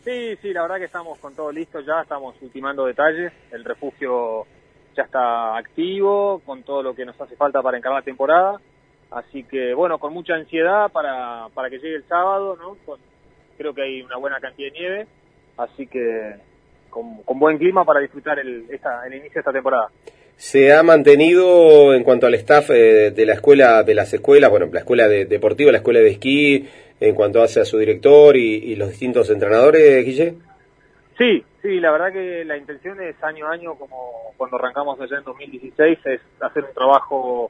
Sí, sí, la verdad que estamos con todo listo ya, estamos ultimando detalles, el refugio ya está activo, con todo lo que nos hace falta para encarar la temporada, así que bueno, con mucha ansiedad para que llegue el sábado, ¿no? Creo que hay una buena cantidad de nieve, así que con buen clima para disfrutar el inicio de esta temporada. ¿Se ha mantenido en cuanto al staff de la escuela, de las escuelas, bueno, la escuela deportiva, la escuela de esquí, en cuanto hace a su director y los distintos entrenadores, Guille? Sí, sí, la verdad que la intención es año a año, como cuando arrancamos allá en 2016, es hacer un trabajo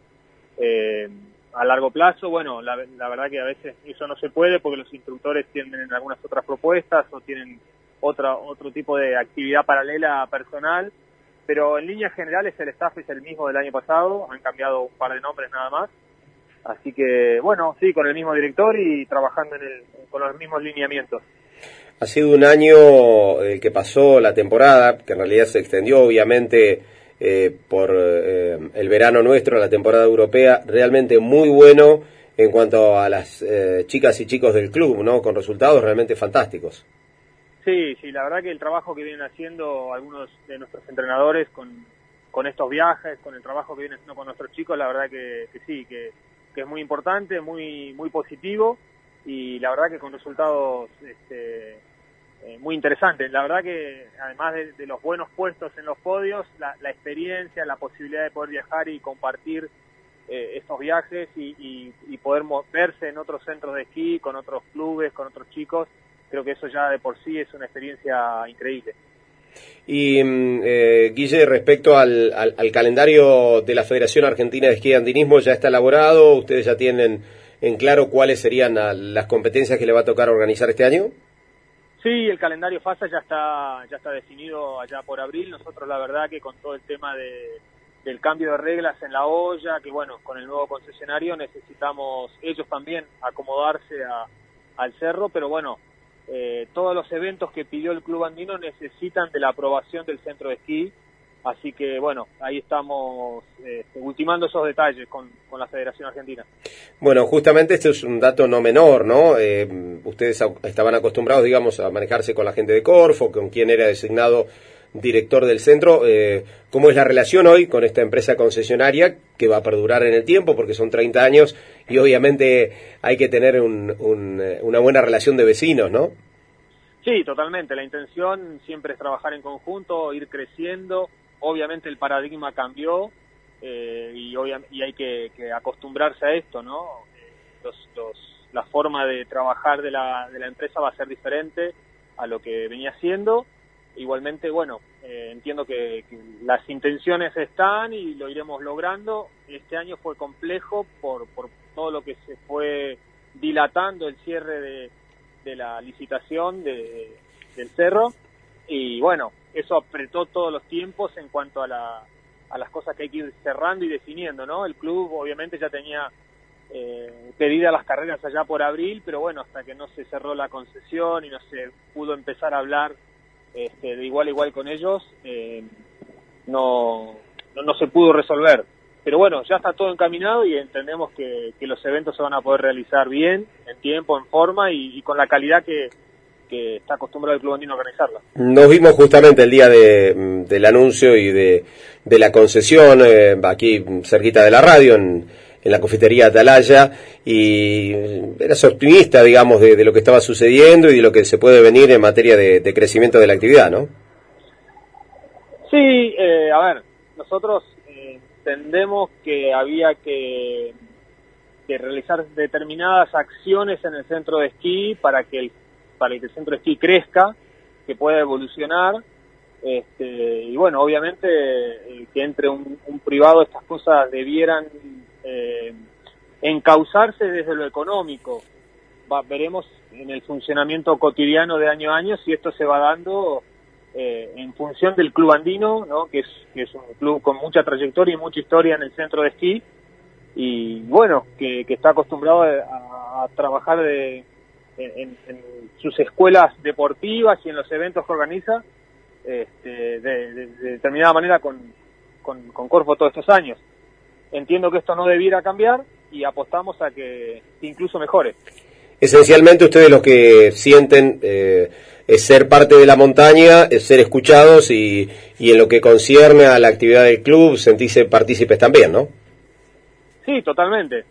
a largo plazo. Bueno, la verdad que a veces eso no se puede porque los instructores tienen algunas otras propuestas o tienen otro tipo de actividad paralela personal, pero en líneas generales el staff es el mismo del año pasado, han cambiado un par de nombres nada más. Así que, bueno, sí, con el mismo director y trabajando con los mismos lineamientos. Ha sido un año el que pasó la temporada, que en realidad se extendió obviamente por el verano nuestro, la temporada europea, realmente muy bueno en cuanto a las chicas y chicos del club, ¿no? Con resultados realmente fantásticos. Sí, sí, la verdad que el trabajo que vienen haciendo algunos de nuestros entrenadores con estos viajes, con el trabajo que vienen haciendo con nuestros chicos, la verdad que sí, que es muy importante, muy positivo y la verdad que con resultados muy interesantes. La verdad que además de los buenos puestos en los podios, la experiencia, la posibilidad de poder viajar y compartir estos viajes y poder moverse en otros centros de esquí, con otros clubes, con otros chicos, creo que eso ya de por sí es una experiencia increíble. Y Guille, respecto al calendario de la Federación Argentina de Esquí y Andinismo, ¿ya está elaborado? ¿Ustedes ya tienen en claro cuáles serían las competencias que le va a tocar organizar este año? Sí, el calendario FASA ya está definido allá por abril. Nosotros la verdad que con todo el tema del cambio de reglas en la olla, que bueno, con el nuevo concesionario necesitamos ellos también acomodarse al cerro, pero bueno, todos los eventos que pidió el Club Andino necesitan de la aprobación del centro de esquí, así que bueno, ahí estamos ultimando esos detalles con la Federación Argentina. Bueno, justamente este es un dato no menor, ¿no? Ustedes estaban acostumbrados, digamos, a manejarse con la gente de Corfo, con quien era designado director del centro. ¿Cómo es la relación hoy con esta empresa concesionaria que va a perdurar en el tiempo, porque son 30 años y obviamente hay que tener una buena relación de vecinos, ¿no? Sí, totalmente. La intención siempre es trabajar en conjunto, ir creciendo. Obviamente el paradigma cambió y hay que acostumbrarse a esto, ¿no? La forma de trabajar de la empresa va a ser diferente a lo que venía siendo. Igualmente, bueno, entiendo que las intenciones están y lo iremos logrando. Este año fue complejo por todo lo que se fue dilatando el cierre de la licitación del cerro y bueno, eso apretó todos los tiempos en cuanto a las cosas que hay que ir cerrando y definiendo, ¿no? El club obviamente ya tenía pedidas las carreras allá por abril, pero bueno, hasta que no se cerró la concesión y no se pudo empezar a hablar de igual a igual con ellos, no se pudo resolver. Pero bueno, ya está todo encaminado y entendemos que los eventos se van a poder realizar bien, en tiempo, en forma y con la calidad que está acostumbrado el Club Andino a organizarla. Nos vimos justamente el día del anuncio y de la concesión, aquí cerquita de la radio, en la confitería Atalaya, y eras optimista, digamos, de lo que estaba sucediendo y de lo que se puede venir en materia de crecimiento de la actividad, ¿no? Sí, a ver, nosotros entendemos que había que realizar determinadas acciones en el centro de esquí para que el centro de esquí crezca, que pueda evolucionar, y bueno, obviamente que entre un privado estas cosas debieran encauzarse desde lo económico. Veremos en el funcionamiento cotidiano de año a año si esto se va dando en función del Club Andino, ¿no? que es un club con mucha trayectoria y mucha historia en el centro de esquí y bueno, que está acostumbrado a trabajar en sus escuelas deportivas y en los eventos que organiza de determinada manera con Corfo todos estos años. Entiendo que esto no debiera cambiar y apostamos a que incluso mejore. Esencialmente ustedes lo que sienten ser parte de la montaña, ser escuchados y en lo que concierne a la actividad del club, sentirse partícipes también, ¿no? Sí, totalmente.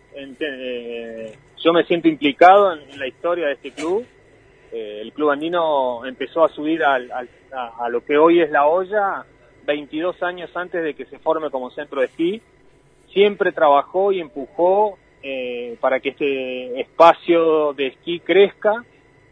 Yo me siento implicado en la historia de este club. El Club Andino empezó a subir a lo que hoy es La Hoya 22 años antes de que se forme como centro de esquí. Siempre trabajó y empujó para que este espacio de esquí crezca,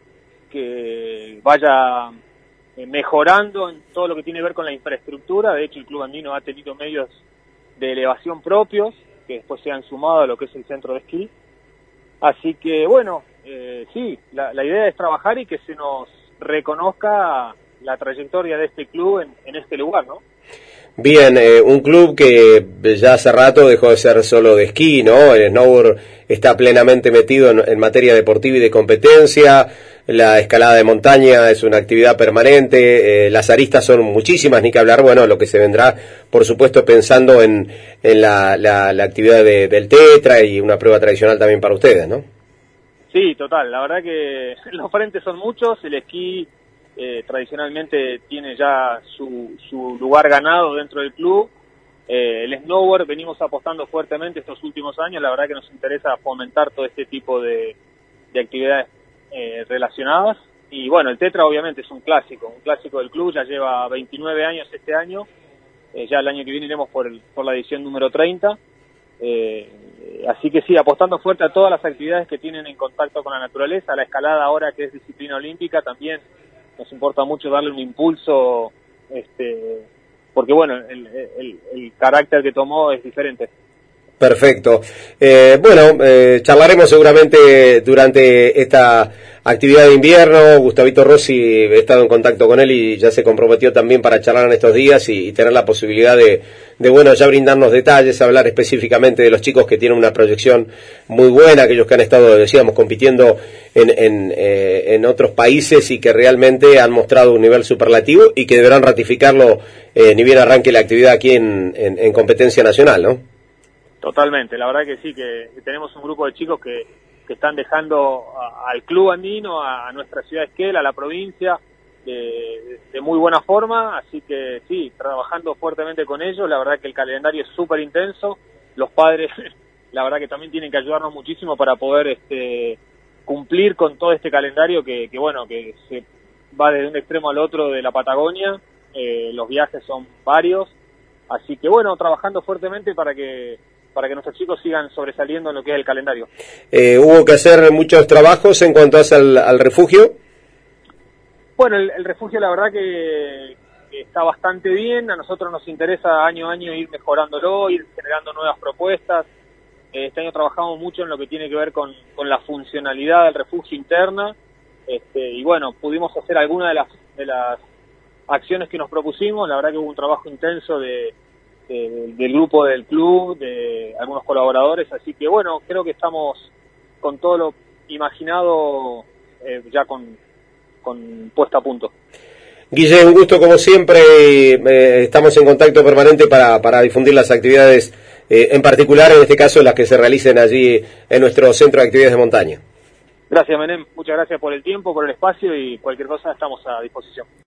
que vaya mejorando en todo lo que tiene que ver con la infraestructura. De hecho, el Club Andino ha tenido medios de elevación propios, que después se han sumado a lo que es el centro de esquí. Así que, bueno, sí, la idea es trabajar y que se nos reconozca la trayectoria de este club en este lugar, ¿no? Bien, un club que ya hace rato dejó de ser solo de esquí, ¿no? El snowboard está plenamente metido en materia deportiva y de competencia. La escalada de montaña es una actividad permanente, las aristas son muchísimas, ni que hablar, bueno, lo que se vendrá, por supuesto, pensando en la actividad del tetra y una prueba tradicional también para ustedes, ¿no? Sí, total, la verdad que los frentes son muchos, el esquí tradicionalmente tiene ya su lugar ganado dentro del club, el snowboard venimos apostando fuertemente estos últimos años, la verdad que nos interesa fomentar todo este tipo de actividades relacionadas, y bueno, el tetra obviamente es un clásico del club, ya lleva 29 años este año, ya el año que viene iremos por la edición número 30, así que sí, apostando fuerte a todas las actividades que tienen en contacto con la naturaleza, la escalada ahora que es disciplina olímpica también nos importa mucho darle un impulso, porque bueno, el carácter que tomó es diferente. Perfecto. Charlaremos seguramente durante esta actividad de invierno. Gustavito Rossi, he estado en contacto con él y ya se comprometió también para charlar en estos días y tener la posibilidad de ya brindarnos detalles, hablar específicamente de los chicos que tienen una proyección muy buena, aquellos que han estado, decíamos, compitiendo en otros países y que realmente han mostrado un nivel superlativo y que deberán ratificarlo ni bien arranque la actividad aquí en competencia nacional, ¿no? Totalmente, la verdad que sí, que tenemos un grupo de chicos que están dejando al Club Andino, a nuestra ciudad Esquel, a la provincia, de muy buena forma, así que sí, trabajando fuertemente con ellos, la verdad que el calendario es súper intenso, los padres la verdad que también tienen que ayudarnos muchísimo para poder cumplir con todo este calendario que bueno, que se va desde un extremo al otro de la Patagonia, los viajes son varios, así que bueno, trabajando fuertemente para que nuestros chicos sigan sobresaliendo en lo que es el calendario. ¿Hubo que hacer muchos trabajos en cuanto al refugio? Bueno, el refugio la verdad que está bastante bien, a nosotros nos interesa año a año ir mejorándolo, ir generando nuevas propuestas. Este año trabajamos mucho en lo que tiene que ver con la funcionalidad del refugio interna, y bueno, pudimos hacer algunas de las acciones que nos propusimos, la verdad que hubo un trabajo intenso del grupo del club, de algunos colaboradores, así que bueno, creo que estamos con todo lo imaginado ya con puesta a punto. Guille, un gusto como siempre, estamos en contacto permanente para difundir las actividades, en particular en este caso las que se realicen allí en nuestro centro de actividades de montaña. Gracias, Menem, muchas gracias por el tiempo, por el espacio y cualquier cosa estamos a disposición.